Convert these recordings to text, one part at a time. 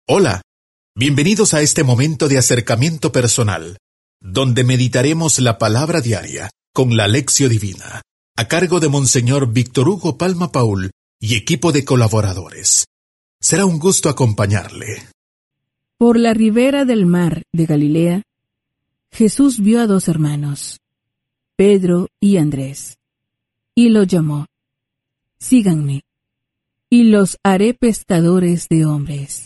Hola, bienvenidos a este momento de acercamiento personal, donde meditaremos la palabra diaria con la Lección Divina, a cargo de Monseñor Víctor Hugo Palma Paul y equipo de colaboradores. Será un gusto acompañarle. Por la ribera del mar de Galilea, Jesús vio a dos hermanos, Pedro y Andrés, y los llamó: Síganme, y los haré pescadores de hombres.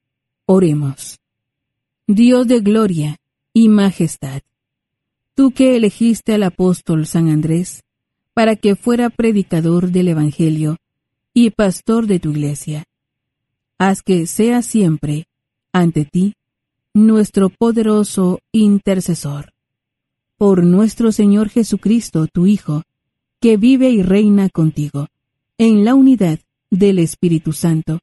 Oremos. Dios de gloria y majestad, tú que elegiste al apóstol San Andrés para que fuera predicador del Evangelio y pastor de tu iglesia, haz que sea siempre, ante ti, nuestro poderoso intercesor. Por nuestro Señor Jesucristo, tu Hijo, que vive y reina contigo, en la unidad del Espíritu Santo,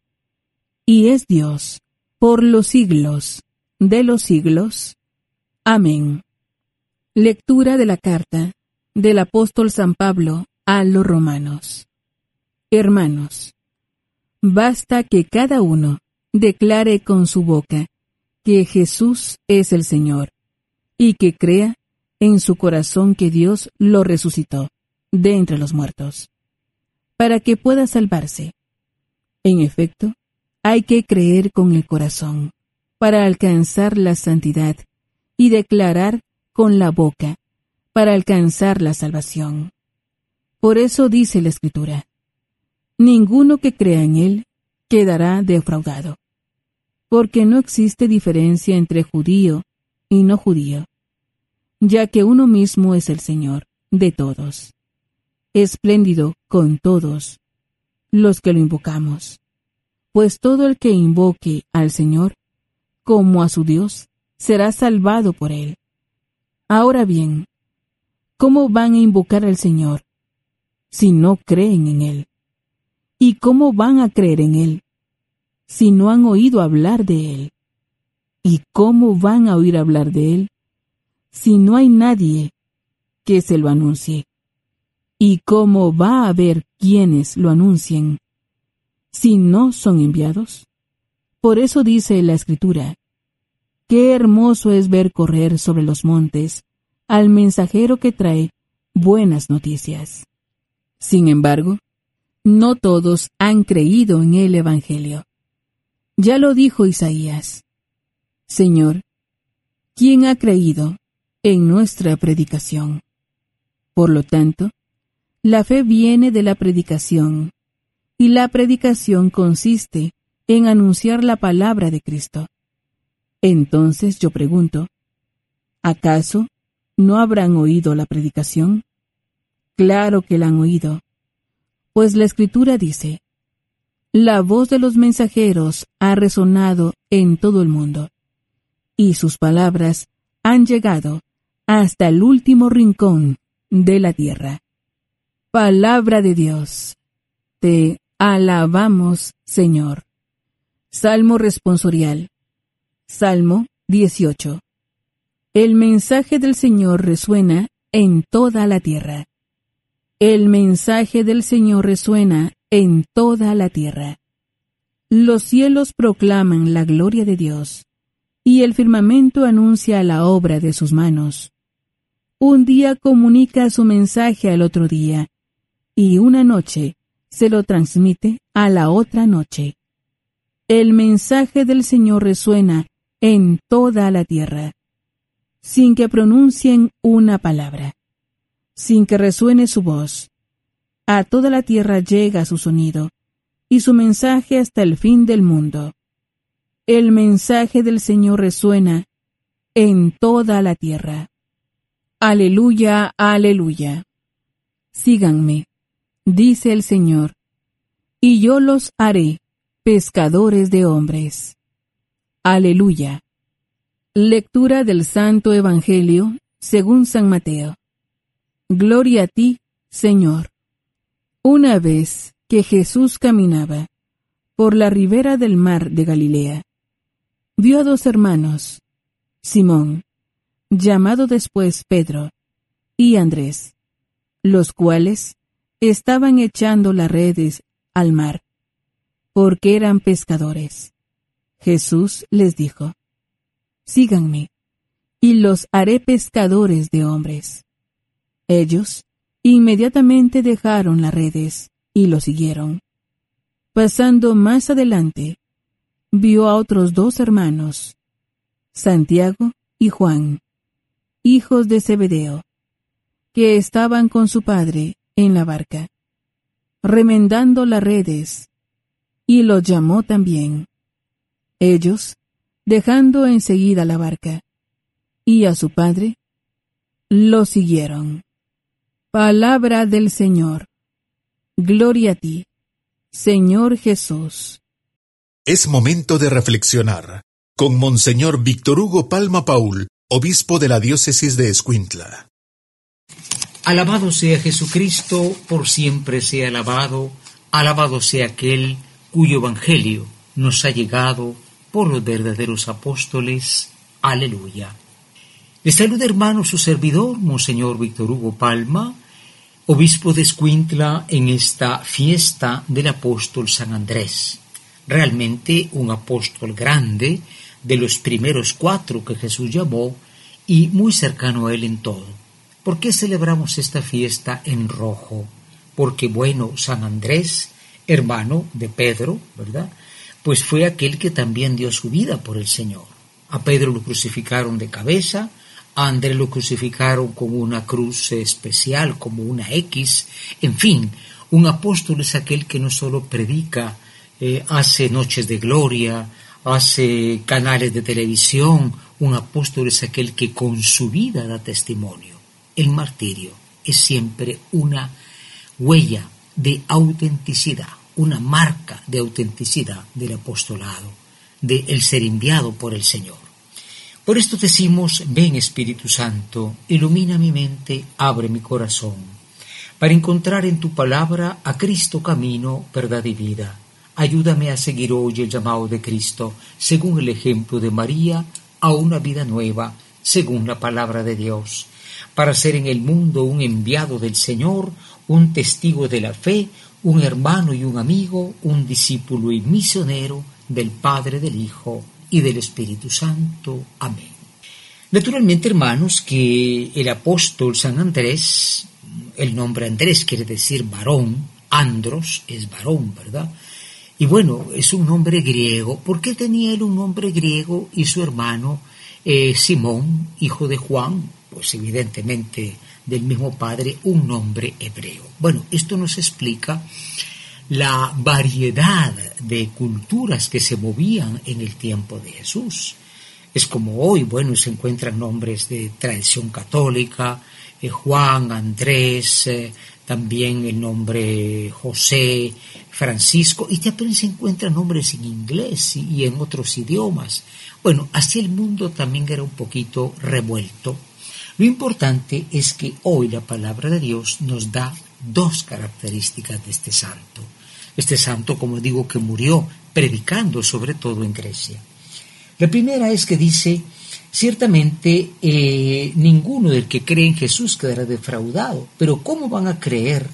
y es Dios, por los siglos de los siglos. Amén. Lectura de la carta del apóstol San Pablo a los romanos. Hermanos, basta que cada uno declare con su boca que Jesús es el Señor, y que crea en su corazón que Dios lo resucitó de entre los muertos, para que pueda salvarse. En efecto, hay que creer con el corazón para alcanzar la santidad y declarar con la boca para alcanzar la salvación. Por eso dice la Escritura: ninguno que crea en Él quedará defraudado, porque no existe diferencia entre judío y no judío, ya que uno mismo es el Señor de todos, espléndido con todos los que lo invocamos. Pues todo el que invoque al Señor como a su Dios será salvado por Él. Ahora bien, ¿cómo van a invocar al Señor si no creen en Él? ¿Y cómo van a creer en Él si no han oído hablar de Él? ¿Y cómo van a oír hablar de Él si no hay nadie que se lo anuncie? ¿Y cómo va a haber quienes lo anuncien si no son enviados? Por eso dice la Escritura: qué hermoso es ver correr sobre los montes al mensajero que trae buenas noticias. Sin embargo, no todos han creído en el Evangelio. Ya lo dijo Isaías: Señor, ¿quién ha creído en nuestra predicación? Por lo tanto, la fe viene de la predicación, y la predicación consiste en anunciar la palabra de Cristo. Entonces yo pregunto, ¿acaso no habrán oído la predicación? Claro que la han oído, pues la Escritura dice: la voz de los mensajeros ha resonado en todo el mundo, y sus palabras han llegado hasta el último rincón de la tierra. Palabra de Dios. Te alabamos, Señor. Salmo responsorial. Salmo 18. El mensaje del Señor resuena en toda la tierra. El mensaje del Señor resuena en toda la tierra. Los cielos proclaman la gloria de Dios, y el firmamento anuncia la obra de sus manos. Un día comunica su mensaje al otro día, y una noche se lo transmite a la otra noche. El mensaje del Señor resuena en toda la tierra, sin que pronuncien una palabra, sin que resuene su voz. A toda la tierra llega su sonido, y su mensaje hasta el fin del mundo. El mensaje del Señor resuena en toda la tierra. Aleluya, aleluya. Síganme, dice el Señor, y yo los haré pescadores de hombres. Aleluya. Lectura del Santo Evangelio según San Mateo. Gloria a ti, Señor. Una vez que Jesús caminaba por la ribera del mar de Galilea, vio a dos hermanos, Simón, llamado después Pedro, y Andrés, los cuales estaban echando las redes al mar, porque eran pescadores. Jesús les dijo: Síganme, y los haré pescadores de hombres. Ellos inmediatamente dejaron las redes y lo siguieron. Pasando más adelante, vio a otros 2 hermanos, Santiago y Juan, hijos de Zebedeo, que estaban con su padre en la barca, remendando las redes, y los llamó también. Ellos, dejando enseguida la barca, y a su padre, lo siguieron. Palabra del Señor. Gloria a ti, Señor Jesús. Es momento de reflexionar con Monseñor Víctor Hugo Palma Paul, obispo de la diócesis de Escuintla. Alabado sea Jesucristo, por siempre sea alabado. Alabado sea aquel cuyo evangelio nos ha llegado por los verdaderos apóstoles. Aleluya. Les saluda, hermano, su servidor, Monseñor Víctor Hugo Palma, obispo de Escuintla, en esta fiesta del apóstol San Andrés. Realmente un apóstol grande, de los primeros 4 que Jesús llamó, y muy cercano a él en todo. ¿Por qué celebramos esta fiesta en rojo? Porque, bueno, San Andrés, hermano de Pedro, ¿verdad?, pues fue aquel que también dio su vida por el Señor. A Pedro lo crucificaron de cabeza, a Andrés lo crucificaron con una cruz especial, como una X. En fin, un apóstol es aquel que no solo predica, hace noches de gloria, hace canales de televisión. Un apóstol es aquel que con su vida da testimonio. El martirio es siempre una huella de autenticidad, una marca de autenticidad del apostolado, de el ser enviado por el Señor. Por esto decimos: ven Espíritu Santo, ilumina mi mente, abre mi corazón, para encontrar en tu palabra a Cristo camino, verdad y vida. Ayúdame a seguir hoy el llamado de Cristo, según el ejemplo de María, a una vida nueva, según la palabra de Dios, para ser en el mundo un enviado del Señor, un testigo de la fe, un hermano y un amigo, un discípulo y misionero del Padre, del Hijo y del Espíritu Santo. Amén. Naturalmente, hermanos, que el apóstol San Andrés, el nombre Andrés quiere decir varón, andros es varón, ¿verdad? Y bueno, es un nombre griego. ¿Por qué tenía él un nombre griego y su hermano Simón, hijo de Juan, pues evidentemente del mismo padre, un nombre hebreo? Bueno, esto nos explica la variedad de culturas que se movían en el tiempo de Jesús. Es como hoy, bueno, se encuentran nombres de tradición católica, Juan, Andrés, también el nombre José, Francisco, y también se encuentran nombres en inglés y en otros idiomas. Bueno, así el mundo también era un poquito revuelto. Lo importante es que hoy la palabra de Dios nos da 2 características de este santo. Este santo, como digo, que murió predicando sobre todo en Grecia. La primera es que dice: ciertamente ninguno del que cree en Jesús quedará defraudado. Pero ¿cómo van a creer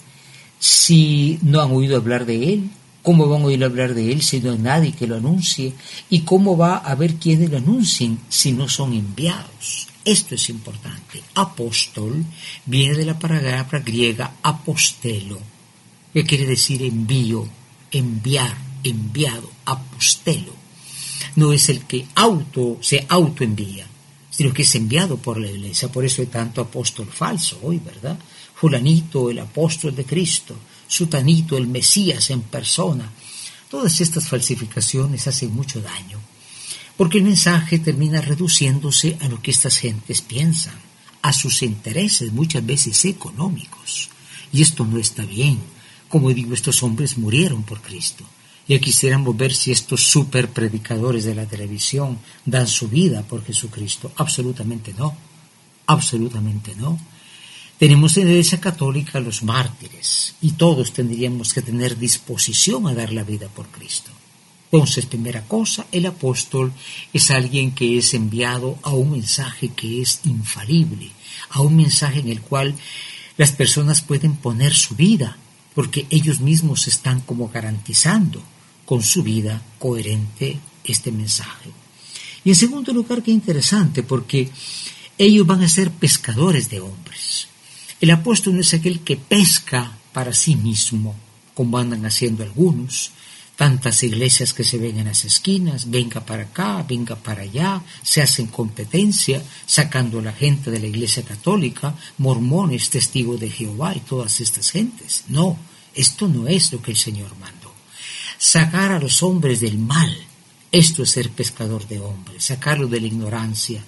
si no han oído hablar de Él? ¿Cómo van a oír hablar de Él si no hay nadie que lo anuncie? ¿Y cómo va a haber quienes lo anuncien si no son enviados? Esto es importante. Apóstol viene de la palabra griega apostelo, que quiere decir envío, enviar, enviado, apostelo. No es el que se autoenvía, sino que es enviado por la Iglesia. Por eso hay tanto apóstol falso hoy, ¿verdad? Fulanito, el apóstol de Cristo, sutanito, el Mesías en persona. Todas estas falsificaciones hacen mucho daño, porque el mensaje termina reduciéndose a lo que estas gentes piensan, a sus intereses muchas veces económicos. Y esto no está bien. Como digo, estos hombres murieron por Cristo. Ya quisiéramos ver si estos super predicadores de la televisión dan su vida por Jesucristo. Absolutamente no. Absolutamente no. Tenemos en la Iglesia Católica los mártires y todos tendríamos que tener disposición a dar la vida por Cristo. Entonces, primera cosa, el apóstol es alguien que es enviado a un mensaje que es infalible, a un mensaje en el cual las personas pueden poner su vida, porque ellos mismos están como garantizando con su vida coherente este mensaje. Y en segundo lugar, qué interesante, porque ellos van a ser pescadores de hombres. El apóstol no es aquel que pesca para sí mismo, como andan haciendo algunos, tantas iglesias que se ven en las esquinas, venga para acá, venga para allá, se hacen competencia, sacando a la gente de la iglesia católica, mormones, testigos de Jehová y todas estas gentes. No, esto no es lo que el Señor mandó. Sacar a los hombres del mal, esto es ser pescador de hombres, sacarlos de la ignorancia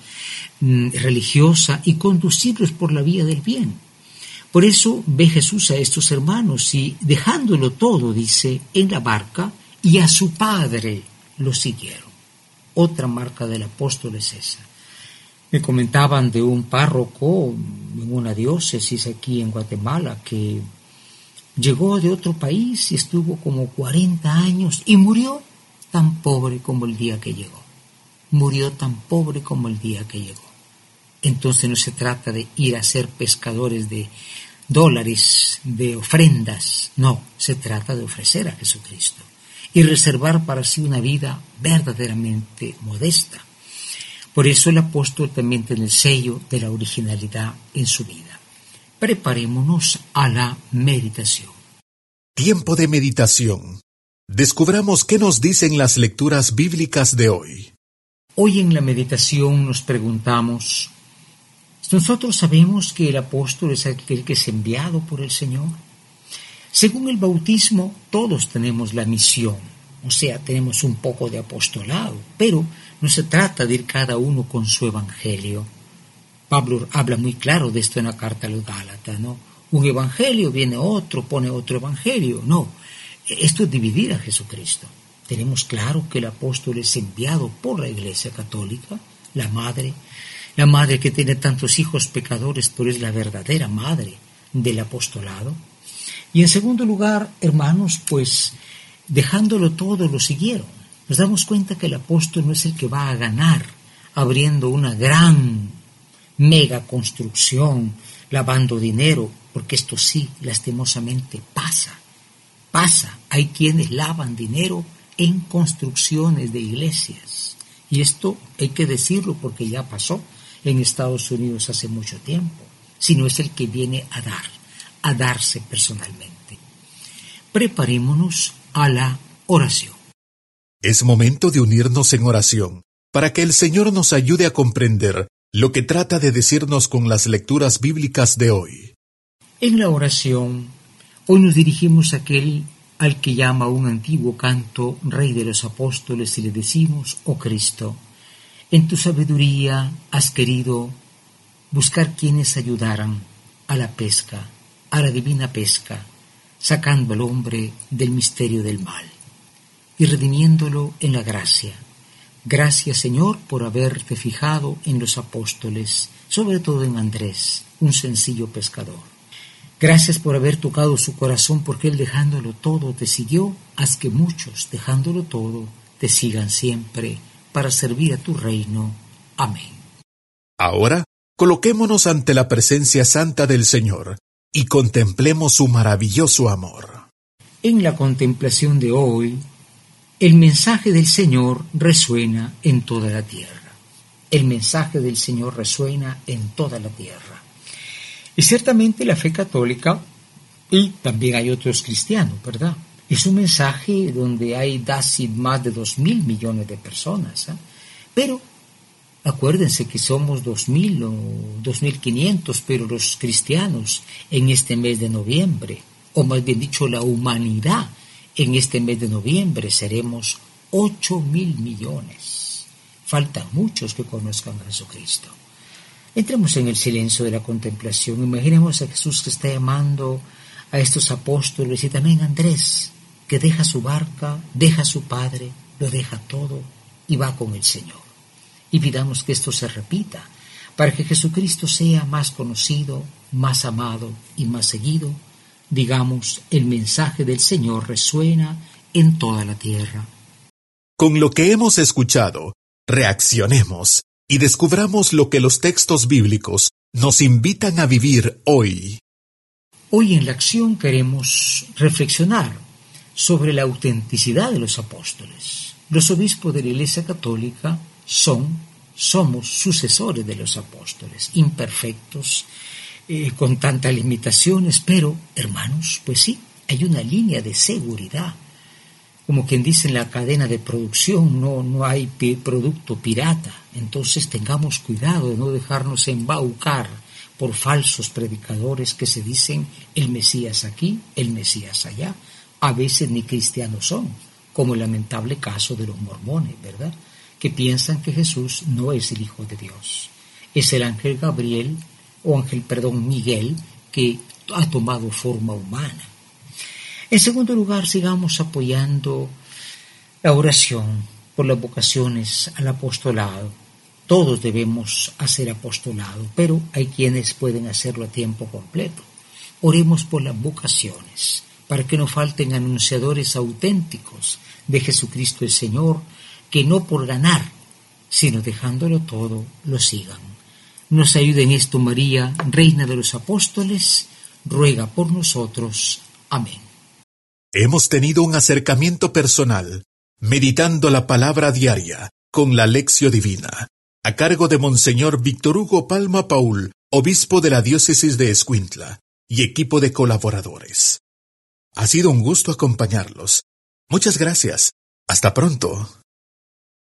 religiosa y conducirlos por la vía del bien. Por eso ve Jesús a estos hermanos y dejándolo todo, dice, en la barca, y a su padre lo siguieron. Otra marca del apóstol es esa. Me comentaban de un párroco en una diócesis aquí en Guatemala que llegó de otro país y estuvo como 40 años y murió tan pobre como el día que llegó. Murió tan pobre como el día que llegó. Entonces no se trata de ir a ser pescadores de dólares, de ofrendas. No, se trata de ofrecer a Jesucristo y reservar para sí una vida verdaderamente modesta. Por eso el apóstol también tiene el sello de la originalidad en su vida. Preparémonos a la meditación. Tiempo de meditación. Descubramos qué nos dicen las lecturas bíblicas de hoy. Hoy en la meditación nos preguntamos, ¿nosotros sabemos que el apóstol es aquel que es enviado por el Señor? Según el bautismo, todos tenemos la misión, o sea, tenemos un poco de apostolado, pero no se trata de ir cada uno con su evangelio. Pablo habla muy claro de esto en la carta a los Gálatas, ¿no? Un evangelio, viene otro, pone otro evangelio. No, esto es dividir a Jesucristo. Tenemos claro que el apóstol es enviado por la Iglesia Católica, la madre que tiene tantos hijos pecadores, pero es la verdadera madre del apostolado. Y en segundo lugar, hermanos, pues dejándolo todo lo siguieron. Nos damos cuenta que el apóstol no es el que va a ganar abriendo una gran mega construcción, lavando dinero, porque esto sí, lastimosamente pasa. Hay quienes lavan dinero en construcciones de iglesias. Y esto hay que decirlo porque ya pasó en Estados Unidos hace mucho tiempo. Sino es el que viene a darse personalmente. Preparémonos a la oración. Es momento de unirnos en oración para que el Señor nos ayude a comprender lo que trata de decirnos con las lecturas bíblicas de hoy. En la oración, hoy nos dirigimos a aquel al que llama un antiguo canto Rey de los Apóstoles y le decimos, oh Cristo, en tu sabiduría has querido buscar quienes ayudaran a la pesca, a la divina pesca, sacando al hombre del misterio del mal y redimiéndolo en la gracia. Gracias, Señor, por haberte fijado en los apóstoles, sobre todo en Andrés, un sencillo pescador. Gracias por haber tocado su corazón, porque él dejándolo todo te siguió. Haz que muchos, dejándolo todo, te sigan siempre para servir a tu reino. Amén. Ahora, coloquémonos ante la presencia santa del Señor y contemplemos su maravilloso amor. En la contemplación de hoy, el mensaje del Señor resuena en toda la tierra. El mensaje del Señor resuena en toda la tierra. Y ciertamente la fe católica, y también hay otros cristianos, ¿verdad? Es un mensaje donde hay casi más de 2.000 millones de personas, ¿eh? Pero acuérdense que somos 2.000 o 2.500, pero los cristianos en este mes de noviembre, o más bien dicho la humanidad, en este mes de noviembre seremos 8.000 millones. Faltan muchos que conozcan a Jesucristo. Entremos en el silencio de la contemplación. Imaginemos a Jesús que está llamando a estos apóstoles y también a Andrés, que deja su barca, deja a su padre, lo deja todo y va con el Señor. Y pidamos que esto se repita, para que Jesucristo sea más conocido, más amado y más seguido. Digamos, el mensaje del Señor resuena en toda la tierra. Con lo que hemos escuchado, reaccionemos y descubramos lo que los textos bíblicos nos invitan a vivir hoy. Hoy en la acción queremos reflexionar sobre la autenticidad de los apóstoles. Los obispos de la Iglesia Católica somos sucesores de los apóstoles, imperfectos, con tantas limitaciones, pero, hermanos, pues sí, hay una línea de seguridad. Como quien dice en la cadena de producción, no hay producto pirata. Entonces tengamos cuidado de no dejarnos embaucar por falsos predicadores que se dicen el Mesías aquí, el Mesías allá. A veces ni cristianos son, como el lamentable caso de los mormones, ¿verdad?, que piensan que Jesús no es el Hijo de Dios. Es el ángel Miguel, que ha tomado forma humana. En segundo lugar, sigamos apoyando la oración por las vocaciones al apostolado. Todos debemos hacer apostolado, pero hay quienes pueden hacerlo a tiempo completo. Oremos por las vocaciones, para que no falten anunciadores auténticos de Jesucristo el Señor, que no por ganar, sino dejándolo todo, lo sigan. Nos ayude en esto María, Reina de los Apóstoles, ruega por nosotros. Amén. Hemos tenido un acercamiento personal, meditando la palabra diaria, con la Lección Divina, a cargo de Monseñor Víctor Hugo Palma Paul, obispo de la diócesis de Escuintla, y equipo de colaboradores. Ha sido un gusto acompañarlos. Muchas gracias. Hasta pronto.